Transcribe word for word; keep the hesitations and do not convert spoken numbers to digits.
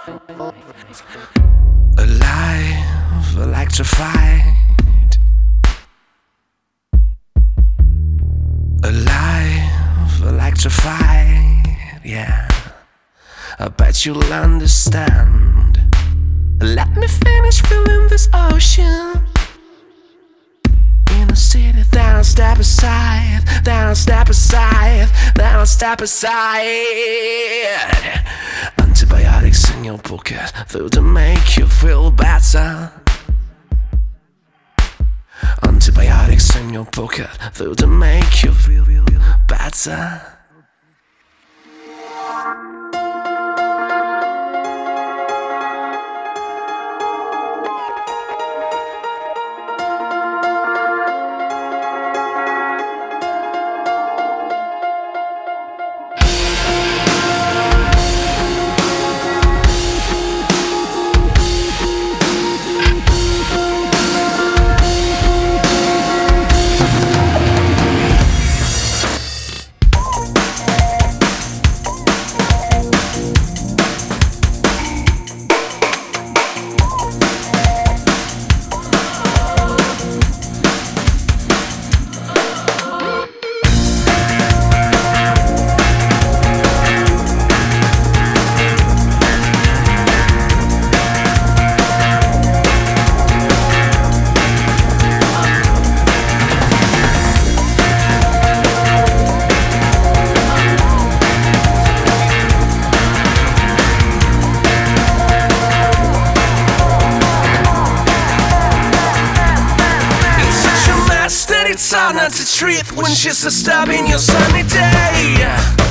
Alive, electrified. Alive, electrified. Yeah, I bet you'll understand. Let me finish filling this ocean. In a city, then I'll step aside. Then I'll step aside. Then I'll step aside. Antibiotics in your pocket, though to make you feel better. Antibiotics in your pocket, though to make you feel better. It's hard not to treat when she's disturbing your sunny day.